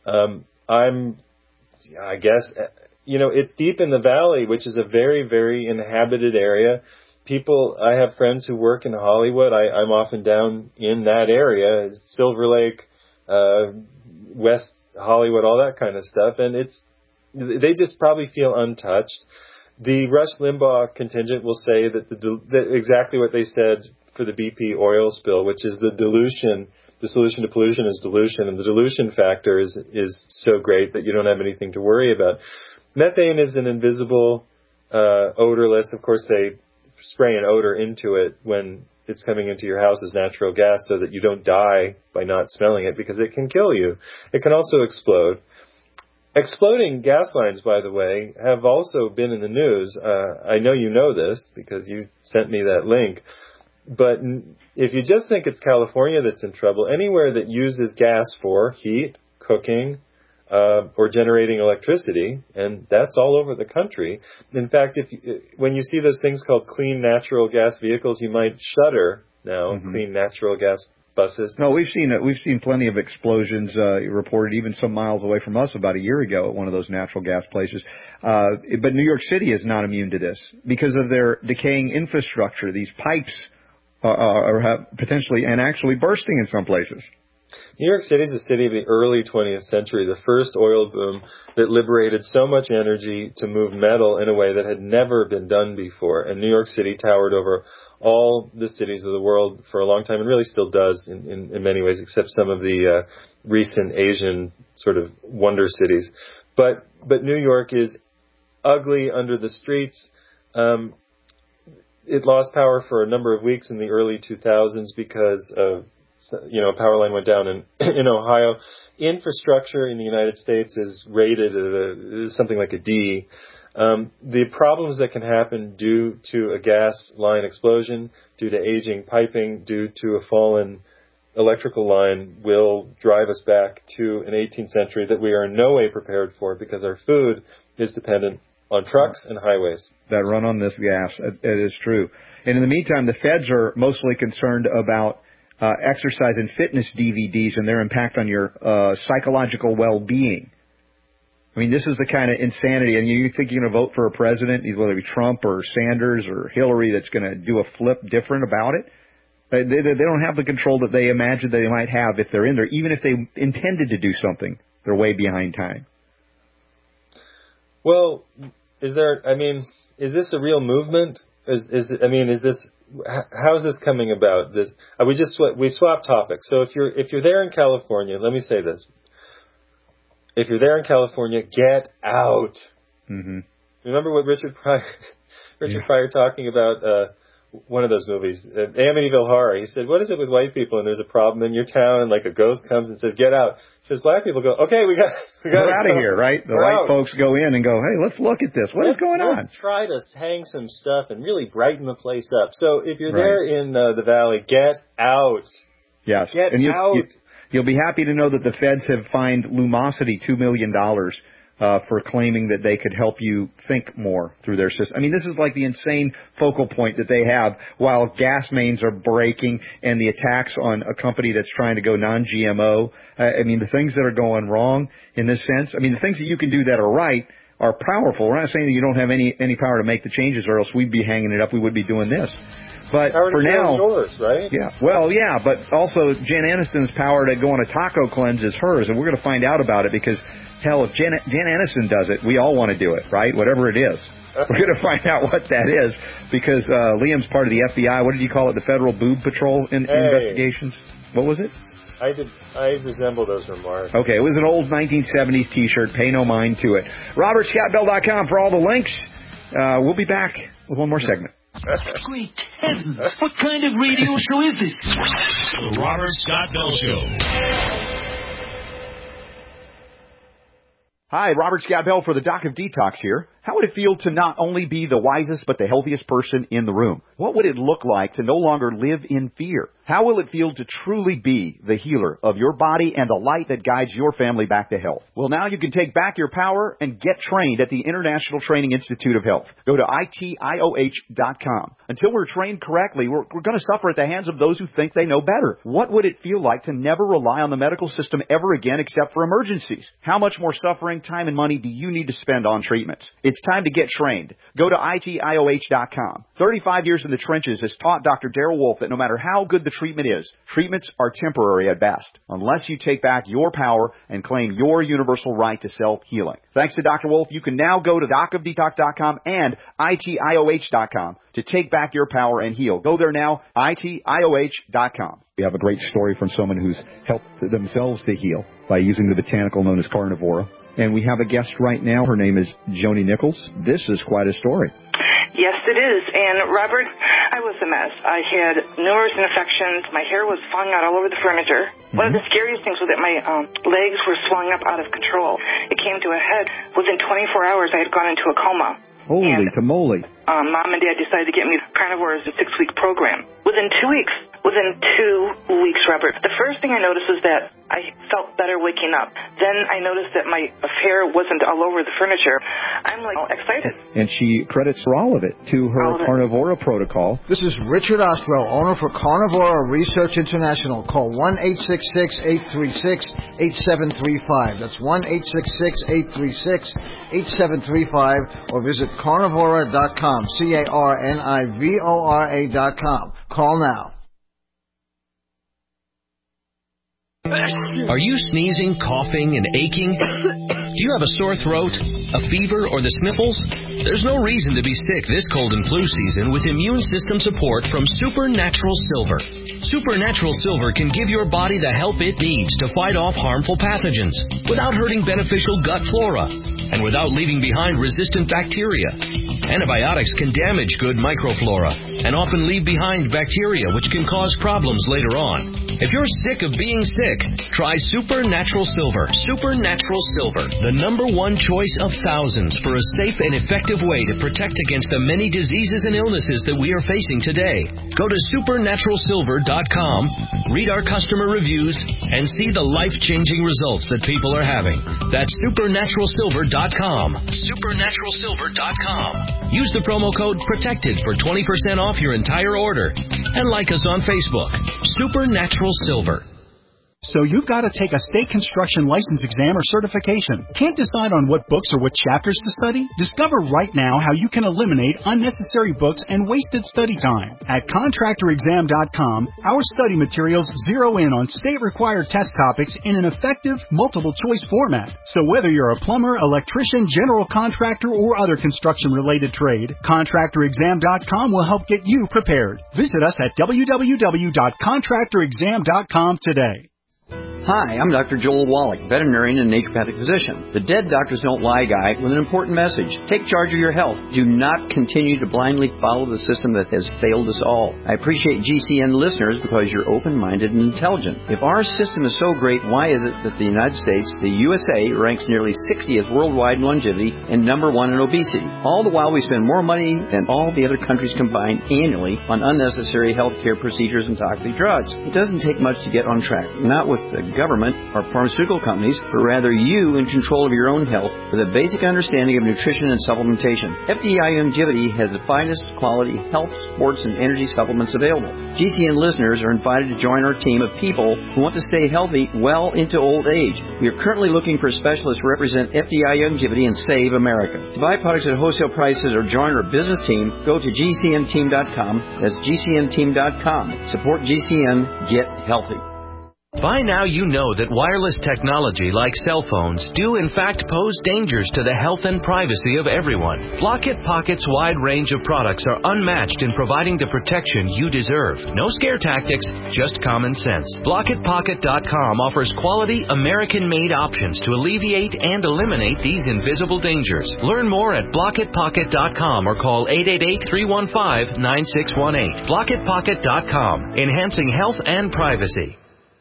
I: I guess, it's deep in the valley, which is a very, very inhabited area. I have friends who work in Hollywood. I'm often down in that area, Silver Lake, West Hollywood, all that kind of stuff. And they just probably feel untouched. The Rush Limbaugh contingent will say that that exactly what they said for the BP oil spill, which is the dilution. The solution to pollution is dilution, and the dilution factor is so great that you don't have anything to worry about. Methane is an invisible, odorless. Of course, they spray an odor into it when it's coming into your house as natural gas so that you don't die by not smelling it, because it can kill you. It can also explode. Exploding gas lines, by the way, have also been in the news. I know you know this because you sent me that link. But if you just think it's California that's in trouble, anywhere that uses gas for heat, cooking, or generating electricity, and that's all over the country. In fact, when you see those things called clean natural gas vehicles, you might shudder now. Mm-hmm. Clean natural gas buses.
H: No, we've seen plenty of explosions reported even some miles away from us about a year ago at one of those natural gas places. But New York City is not immune to this because of their decaying infrastructure. These pipes are potentially and actually bursting in some places.
I: New York City is the city of the early 20th century, the first oil boom that liberated so much energy to move metal in a way that had never been done before. And New York City towered over all the cities of the world for a long time, and really still does in many ways, except some of the recent Asian sort of wonder cities. But New York is ugly under the streets. It lost power for a number of weeks in the early 2000s because of a power line went down in Ohio. Infrastructure in the United States is rated at something like a D. The problems that can happen due to a gas line explosion, due to aging piping, due to a fallen electrical line will drive us back to an 18th century that we are in no way prepared for because our food is dependent on trucks and highways
H: that run on this gas. It is true. And in the meantime, the feds are mostly concerned about exercise and fitness DVDs and their impact on your psychological well-being. I mean, this is the kind of insanity. And you think you're going to vote for a president, whether it be Trump or Sanders or Hillary, that's going to do a flip different about it? They don't have the control that they imagine they might have if they're in there. Even if they intended to do something, they're way behind time.
I: Well, is this a real movement? How is this coming about? We swapped topics. So if you're there in California, let me say this. If you're there in California, get out. Mm-hmm. Remember what Richard Pryor talking about one of those movies, Amityville Horror. He said, what is it with white people and there's a problem in your town and like a ghost comes and says, get out. He says, black people go, okay, we got
H: out of here, right? The white folks go in and go, hey, let's look at this. What is going on?
I: Let's try to hang some stuff and really brighten the place up. So if you're there in the valley, get out.
H: Yes.
I: Get out.
H: You'll be happy to know that the feds have fined Lumosity $2 million for claiming that they could help you think more through their system. I mean, this is like the insane focal point that they have while gas mains are breaking and the attacks on a company that's trying to go non-GMO. I mean, the things that are going wrong in this sense, I mean, the things that you can do that are right are powerful. We're not saying that you don't have any power to make the changes or else we'd be hanging it up. We would be doing this. But for now,
I: yours, right?
H: Yeah. Well, yeah, but also Jen Aniston's power to go on a taco cleanse is hers, and we're going to find out about it because, hell, if Jen Aniston does it, we all want to do it, right? Whatever it is. We're going to find out what that is because Liam's part of the FBI. What did you call it? The Federal Boob Patrol investigations? What was it?
I: I resemble those remarks.
H: Okay, it was an old 1970s T-shirt. Pay no mind to it. RobertScottBell.com for all the links. We'll be back with one more segment.
A: Great heavens! What kind of radio show is this?
C: The Robert Scott Bell Show.
D: Hi, Robert Scott Bell for the Doc of Detox here. How would it feel to not only be the wisest but the healthiest person in the room? What would it look like to no longer live in fear? How will it feel to truly be the healer of your body and the light that guides your family back to health? Well, now you can take back your power and get trained at the International Training Institute of Health. Go to ITIOH.com. Until we're trained correctly, we're going to suffer at the hands of those who think they know better. What would it feel like to never rely on the medical system ever again except for emergencies? How much more suffering, time, and money do you need to spend on treatments? It's time to get trained. Go to ITIOH.com. 35 years in the trenches has taught Dr. Darrell Wolfe that no matter how good the treatment is, treatments are temporary at best, unless you take back your power and claim your universal right to self-healing. Thanks to Dr. Wolfe, you can now go to docofdetox.com and ITIOH.com to take back your power and heal. Go there now, ITIOH.com.
H: We have a great story from someone who's helped themselves to heal by using the botanical known as carnivora. And we have a guest right now. Her name is Joni Nichols. This is quite a story.
E: Yes, it is. And, Robert, I was a mess. I had numerous infections. My hair was falling out all over the furniture. Mm-hmm. One of the scariest things was that my legs were swelling up out of control. It came to a head. Within 24 hours, I had gone into a coma.
H: Holy tamale.
E: Mom and Dad decided to get me carnivores a 6-week program. Within 2 weeks, Robert, the first thing I noticed was that I felt better waking up. Then I noticed that my hair wasn't all over the furniture. I'm excited.
H: And she credits for all of it to her Carnivora protocol.
G: This is Richard Ostro, owner for Carnivora Research International. Call 1-866-836-8735. That's 1-866-836-8735 or visit carnivora.com. CARNIVORA.com. Call now.
U: Are you sneezing, coughing, and aching? Do you have a sore throat, a fever, or the sniffles? There's no reason to be sick this cold and flu season with immune system support from Supernatural Silver. Supernatural Silver can give your body the help it needs to fight off harmful pathogens without hurting beneficial gut flora and without leaving behind resistant bacteria. Antibiotics can damage good microflora and often leave behind bacteria which can cause problems later on. If you're sick of being sick, try Supernatural Silver. Supernatural Silver, the #1 choice of thousands for a safe and effective way to protect against the many diseases and illnesses that we are facing today. Go to supernaturalsilver.com, read our customer reviews, and see the life-changing results that people are having. That's supernaturalsilver.com. Supernaturalsilver.com. Use the promo code PROTECTED for 20% off your entire order. And like us on Facebook. Supernatural Silver.
T: So you've got to take a state construction license exam or certification. Can't decide on what books or what chapters to study? Discover right now how you can eliminate unnecessary books and wasted study time. At contractorexam.com, our study materials zero in on state-required test topics in an effective, multiple-choice format. So whether you're a plumber, electrician, general contractor, or other construction-related trade, contractorexam.com will help get you prepared. Visit us at www.contractorexam.com today.
W: Hi, I'm Dr. Joel Wallach, veterinarian and naturopathic physician. The Dead Doctors Don't Lie guy with an important message. Take charge of your health. Do not continue to blindly follow the system that has failed us all. I appreciate GCN listeners because you're open-minded and intelligent. If our system is so great, why is it that the United States, the USA, ranks nearly 60th worldwide in longevity and number 1 in obesity? All the while we spend more money than all the other countries combined annually on unnecessary healthcare procedures and toxic drugs. It doesn't take much to get on track. Not with the government or pharmaceutical companies, but rather you in control of your own health with a basic understanding of nutrition and supplementation. FDI Longevity has the finest quality health, sports, and energy supplements available. GCN listeners are invited to join our team of people who want to stay healthy well into old age. We are currently looking for specialists to represent FDI Longevity and Save America. To buy products at wholesale prices or join our business team, go to GCNteam.com. That's GCNteam.com. Support GCN. Get healthy.
F: By now you know that wireless technology like cell phones do in fact pose dangers to the health and privacy of everyone. Blockit Pocket's wide range of products are unmatched in providing the protection you deserve. No scare tactics, just common sense. BlockitPocket.com offers quality American-made options to alleviate and eliminate these invisible dangers. Learn more at BlockitPocket.com or call 888-315-9618. BlockitPocket.com, enhancing health and privacy.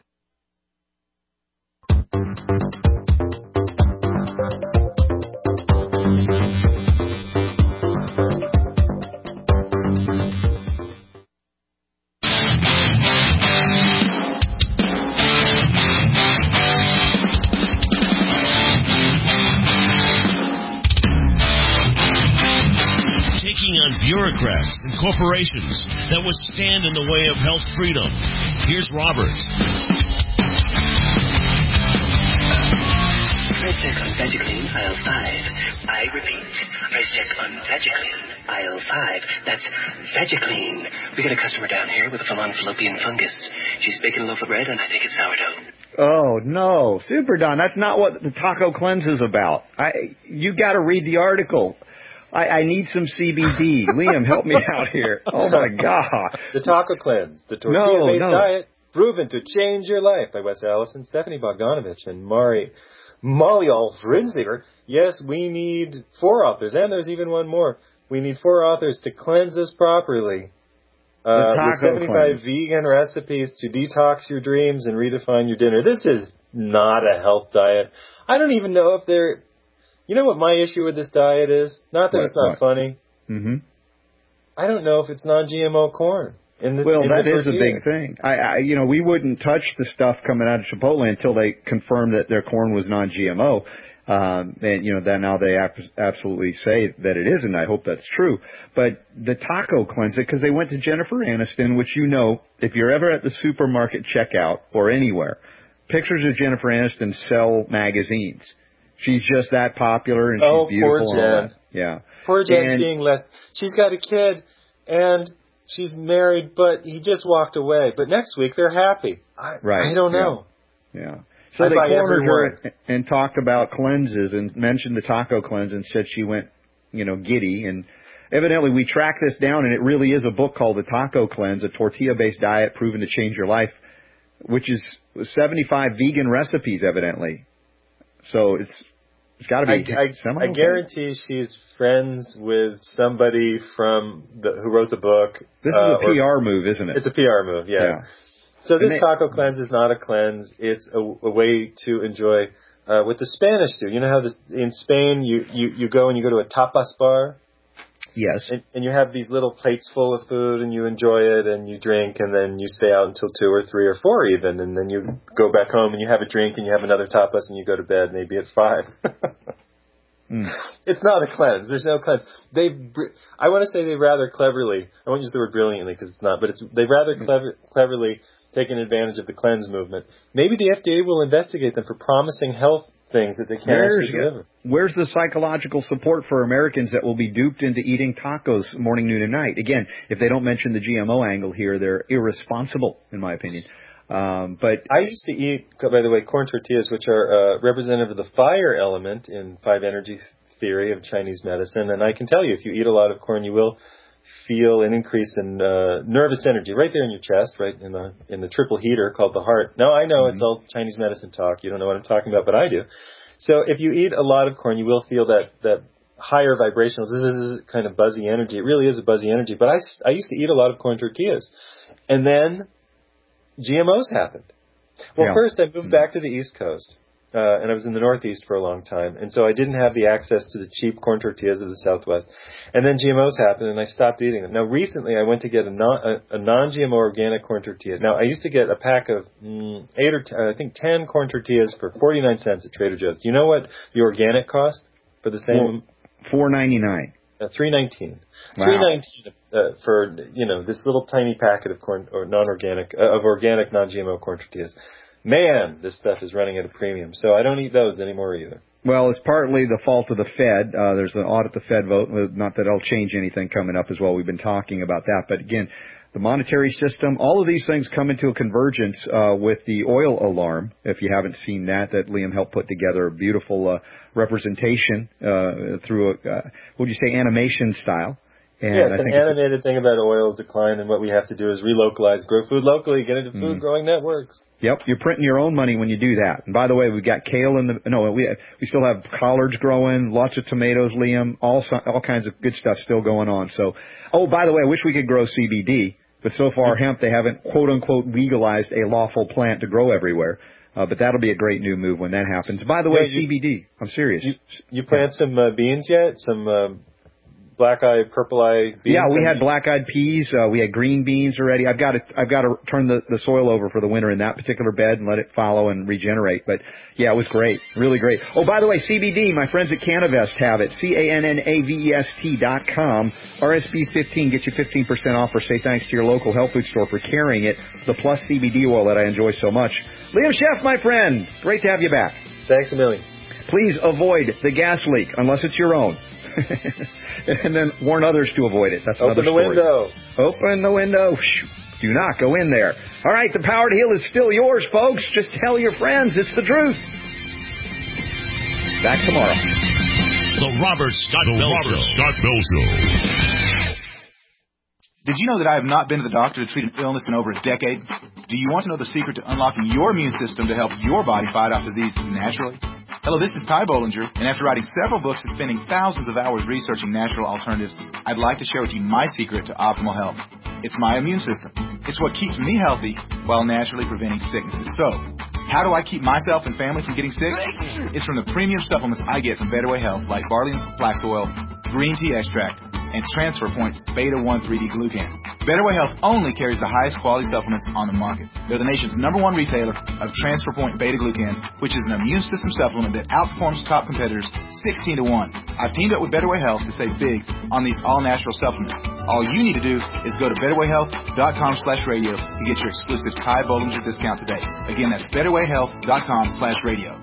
C: Bureaucrats and corporations that would stand in the way of health freedom. Here's Robert.
J: Price check on Vagiclean, aisle 5. I repeat, price check on Vagiclean, aisle 5. That's Vagiclean. We got a customer down here with a full-on fallopian fungus. She's baking a loaf of bread, and I think it's sourdough.
H: Oh, no. Super Don, that's not what the taco cleanse is about. You got to read the article. I need some CBD. Liam, help me out here. Oh, my God.
I: The Taco Cleanse, the tortilla-based diet, proven to change your life, by Wes Allison, Stephanie Bogdanovich, and Molly Alfrinziger. Yes, we need 4 authors, and there's even one more. We need 4 authors to cleanse us properly. With 75 vegan recipes to detox your dreams and redefine your dinner. This is not a health diet. I don't even know if they're... You know what my issue with this diet is? Not that it's not funny. Mm-hmm. I don't know if it's non-GMO corn.
H: That is a big thing. We wouldn't touch the stuff coming out of Chipotle until they confirmed that their corn was non-GMO. Then now they absolutely say that it isn't. I hope that's true. But the taco cleanse, because they went to Jennifer Aniston, which if you're ever at the supermarket checkout or anywhere, pictures of Jennifer Aniston sell magazines. She's just that popular, and she's beautiful.
I: Poor Jen.
H: Yeah.
I: Poor Jen's being left. She's got a kid, and she's married, but he just walked away. But next week, they're happy. I don't know.
H: Yeah. So they cornered her and talked about cleanses and mentioned the taco cleanse and said she went, giddy. And evidently, we tracked this down, and it really is a book called The Taco Cleanse, a tortilla-based diet proven to change your life, which is 75 vegan recipes, evidently. So it's got to be.
I: I guarantee she's friends with somebody who wrote the book.
H: This is a PR move, isn't it?
I: It's a PR move, yeah. So this taco cleanse is not a cleanse. It's a way to enjoy what the Spanish do. You know how in Spain you go and you go to a tapas bar?
H: Yes.
I: And you have these little plates full of food, and you enjoy it, and you drink, and then you stay out until 2 or 3 or 4 even, and then you go back home, and you have a drink, and you have another tapas, and you go to bed maybe at 5. It's not a cleanse. There's no cleanse. I want to say they rather cleverly, I won't use the word brilliantly because it's not, but they rather cleverly taking advantage of the cleanse movement. Maybe the FDA will investigate them for promising health things that they can't actually deliver.
D: Where's the psychological support for Americans that will be duped into eating tacos morning, noon, and night? Again, if they don't mention the GMO angle here, they're irresponsible, in my opinion. But
I: I used to eat, by the way, corn tortillas, which are representative of the fire element in 5 energy theory of Chinese medicine. And I can tell you, if you eat a lot of corn, you will feel an increase in nervous energy right there in your chest, right in the triple heater called the heart. Now, I know it's all Chinese medicine talk. You don't know what I'm talking about, but I do. So if you eat a lot of corn, you will feel that higher vibrational, kind of buzzy energy. It really is a buzzy energy. But I used to eat a lot of corn tortillas. And then GMOs happened. Well, first I moved back to the East Coast. And I was in the Northeast for a long time. And so I didn't have the access to the cheap corn tortillas of the Southwest. And then GMOs happened, and I stopped eating them. Now, recently, I went to get a non-GMO organic corn tortilla. Now, I used to get a pack of 10 corn tortillas for 49 cents at Trader Joe's. Do you know what the organic cost for the same?
D: $4.99.
I: $3.19.
D: Wow.
I: $3.19 for this little tiny packet of corn or non-organic of organic non-GMO corn tortillas. Man, this stuff is running at a premium, so I don't eat those anymore either.
D: Well, it's partly the fault of the Fed. There's an audit the Fed vote. Not that it'll change anything coming up as well. We've been talking about that. But again, the monetary system, all of these things come into a convergence with the oil alarm. If you haven't seen that Liam helped put together a beautiful representation through would you say animation style. And
I: it's an animated thing about oil decline, and what we have to do is relocalize, grow food locally, get into food growing networks.
D: Yep, you're printing your own money when you do that. And by the way, we've got kale we still have collards growing, lots of tomatoes, Liam, all kinds of good stuff still going on. So, by the way, I wish we could grow CBD, but so far hemp, they haven't quote unquote legalized a lawful plant to grow everywhere. But that'll be a great new move when that happens. By the way, CBD, I'm serious.
I: You plant some beans yet? Some black-eyed, purple-eyed beans?
D: Yeah, we had black-eyed peas. We had green beans already. I've got to turn the soil over for the winter in that particular bed and let it fallow and regenerate. But, yeah, it was great. Really great. Oh, by the way, CBD, my friends at Canavest have it. CANNAVEST.com. RSB15 gets you 15% off, or say thanks to your local health food store for carrying it. The Plus CBD oil that I enjoy so much. Liam Sheff, my friend, great to have you back.
I: Thanks a million.
D: Please avoid the gas leak, unless it's your own. And then warn others to avoid it. That's another story.
I: Open the window.
D: Open the window. Do not go in there. All right, the power to heal is still yours, folks. Just tell your friends. It's the truth. Back tomorrow.
C: The Robert Scott Bell Show.
L: Did you know that I have not been to the doctor to treat an illness in over a decade? Do you want to know the secret to unlocking your immune system to help your body fight off disease naturally? Hello, this is Ty Bollinger, and after writing several books and spending thousands of hours researching natural alternatives, I'd like to share with you my secret to optimal health. It's my immune system. It's what keeps me healthy while naturally preventing sicknesses. So, how do I keep myself and family from getting sick? It's from the premium supplements I get from Betterway Health, like Barley and Flax Oil, Green Tea Extract, and Transfer Points Beta-1 3D Glucan. Betterway Health only carries the highest quality supplements on the market. They're the nation's #1 retailer of Transfer Point Beta-Glucan, which is an immune system supplement that outperforms top competitors 16 to 1. I've teamed up with Betterway Health to save big on these all-natural supplements. All you need to do is go to betterwayhealth.com/radio to get your exclusive Ty Bollinger discount today. Again, that's betterwayhealth.com/radio.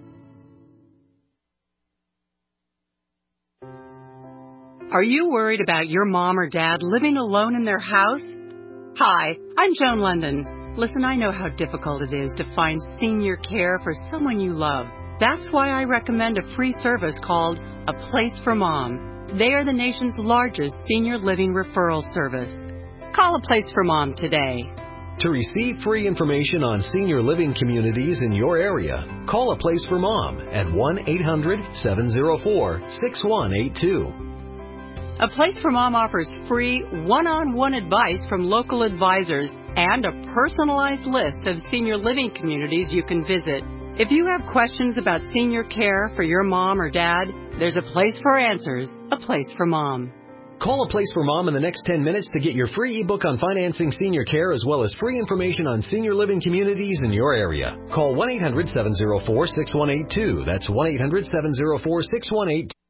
M: Are you worried about your mom or dad living alone in their house? Hi, I'm Joan London. Listen, I know how difficult it is to find senior care for someone you love. That's why I recommend a free service called A Place for Mom. They are the nation's largest senior living referral service. Call A Place for Mom today.
N: To receive free information on senior living communities in your area, call A Place for Mom at 1-800-704-6182.
M: A Place for Mom offers free one-on-one advice from local advisors and a personalized list of senior living communities you can visit. If you have questions about senior care for your mom or dad, there's a place for answers, A Place for Mom.
N: Call A Place for Mom in the next 10 minutes to get your free ebook on financing senior care as well as free information on senior living communities in your area. Call 1-800-704-6182. That's 1-800-704-6182.